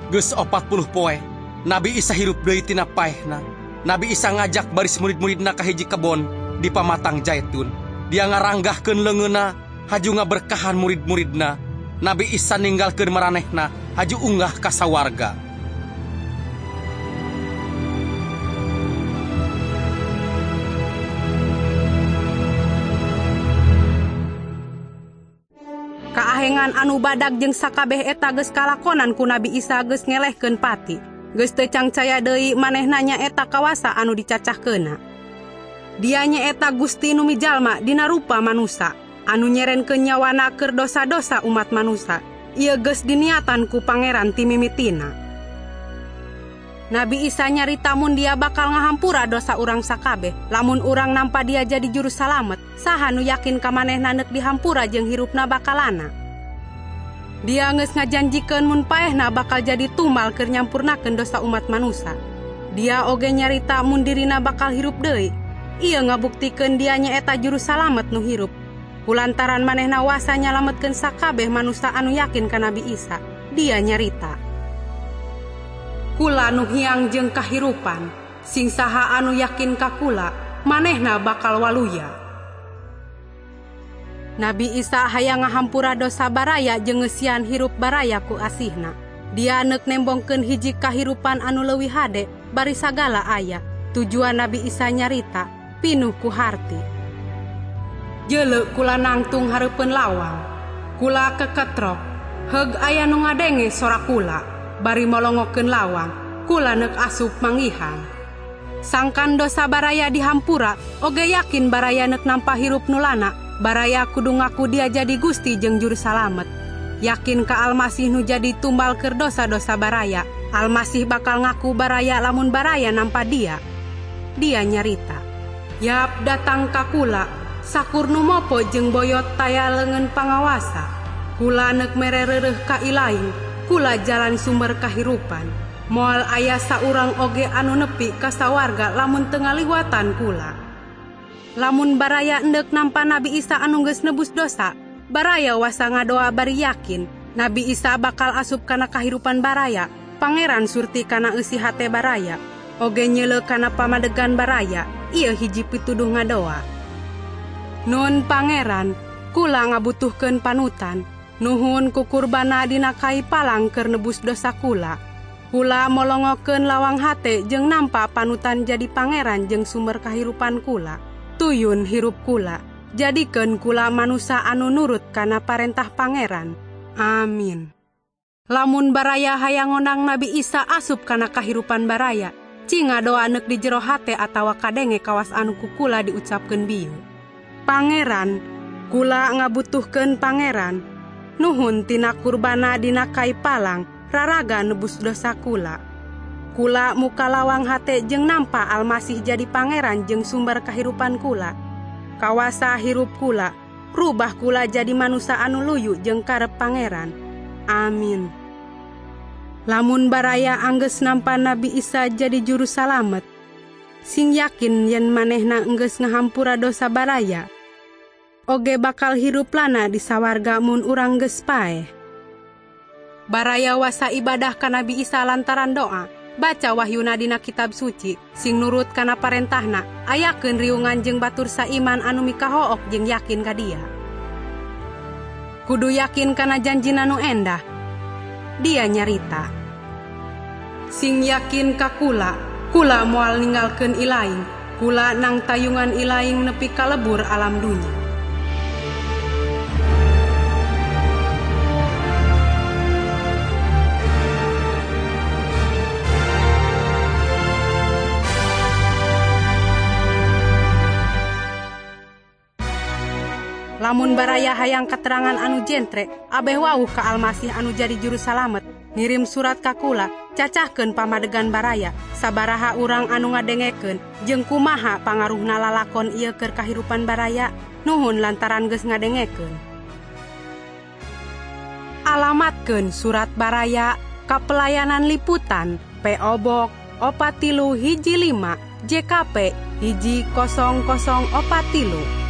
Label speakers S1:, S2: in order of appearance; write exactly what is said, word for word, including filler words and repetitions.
S1: Geus opat puluh poe Nabi Isa hirup deui tina paehna. Nabi Isa ngajak baris murid-muridna ka hiji kebon di pamatang Zaitun. Dia ngaranggahkeun leungeunna haju ngaberkahan murid-muridna. Nabi Isa ninggalkeun maranehna haju unggah ka sawarga.
S2: Kaahengan anu badag jeung sakabeh eta geus kalakonan ku Nabi Isa geus ngelehkeun pati. Geus teu cangcaya deui manehna nyaeta kawasa anu dicacahkeunna. Dia nyaeta Gusti nu mijalma dina rupa manusa, anu nyerenkeun nyawana keur dosa-dosa umat manusa. Ieu geus diniatan ku Pangeran ti mimitina. Nabi Isa nyarita mun dia bakal ngahampura dosa urang sakabeh. Lamun urang nampa dia jadi juru salamet, saha nu yakin ka manehna neuk dihampura jeung hirupna bakalana. Dia geus ngajanjikeun mun paehna bakal jadi tumal keur nyampurnakeun dosa umat manusia. Dia oge nyarita mun dirina bakal hirup deui. Ieu ngabuktikeun dia nyaeta juru salamet nu hirup. Kulantaran manehna wasa nyalametkeun sakabeh manusia anu yakin ka Nabi Isa. Dia nyarita, kula nu hiang jeung kahirupan, sing saha anu yakin ka kula, manehna bakal waluya. Nabi Isa hayang ngahampura dosa baraya jeung ngeusian hirup baraya ku asihna. Dia neuk nembongkeun hiji kahirupan anu leuwih hade bari sagala aya. Tujuan Nabi Isa nyarita pinuh ku harti. Jeuleu kula nangtung hareupeun lawang, kula keketrok, heug aya nu ngadenge sora kula. Bari molongokeun lawang, kula neuk asup mangihan. Sangkan dosa baraya dihampura, oge yakin baraya neuk nampa hirup nulana. Baraya kudu ngaku dia jadi Gusti jeung juru salamet. Yakin ka Almasih nu jadi tumbal keur dosa-dosa baraya. Almasih bakal ngaku baraya lamun baraya nampa dia. Dia nyarita, yap datang ka kula, sakur nu mopo jeung boyot taya leungeun pangawasa. Kula neuk mere reureuh ka ilaing, kula jalan sumber kahirupan. Moal aya saurang oge anu nepi ka sawarga lamun teu ngaliwatan kula. Lamun baraya endek nampa Nabi Isa anu geus nebus dosa, baraya wasa ngadoa bari yakin Nabi Isa bakal asup kana kahirupan baraya. Pangeran surti kana eusi hate baraya, oge nyeuleuh kana pamadegan baraya. Ieu hiji pituduh ngadoa, nun Pangeran, kula ngabutuhkeun panutan. Nuhun ku kurbana dina kai palang keur nebus dosa kula. Kula molongokeun lawang hate jeung nampa panutan jadi pangeran jeung sumber kahirupan kula. Tuyun hirup kula, jadikeun kula manusia anu nurut kana parentah pangeran. Amin. Lamun baraya hayang ngondang Nabi Isa asup kana kahirupan baraya, cinga doa neuk di jero hate atawa kadenge kawas anu ku kula diucapkeun bieu. Pangeran, kula ngabutuhkeun pangeran. Nuhun tina kurbana dina kai palang, raraga nebus dosa kula. Kula muka lawang hate jeung nampa Almasih jadi pangeran jeung sumber kahirupan kula. Kawasa hirup kula, rubah kula jadi manusia anu luyu jeung karep pangeran. Amin. Lamun baraya anggeus nampa Nabi Isa jadi juru salamet, sing yakin yen manehna enggeus ngahampura dosa baraya, oge bakal hirup lana di sawarga mun urang geus paeh. Baraya wasa ibadah ka Nabi Isa lantaran doa, baca wahyuna dina kitab suci, sing nurut kana parentahna, ayakeun riungan jeung batur saiman anu mikahook jeung yakin ka dia. Kudu yakin kana janjina nu endah. Dia nyarita, sing yakin ka kula, kula moal ninggalkeun ilaing, kula nang tayungan ilaing nepi ka lebur alam dunya. Lamun baraya hayang keterangan anu jentre, abeh wauh ka Almasih anu jadi juru salamet, ngirim surat ka kula, cacahkeun pamadegan baraya, sabaraha urang anu ngadengekeun, jeung kumaha pangaruhna lalakon ieu keur kahirupan baraya. Nuhun lantaran geus ngadengekeun. Alamatkeun surat baraya ka pelayanan liputan P O Box opat tilu hiji lima J K P hiji kosong kosong opat tilu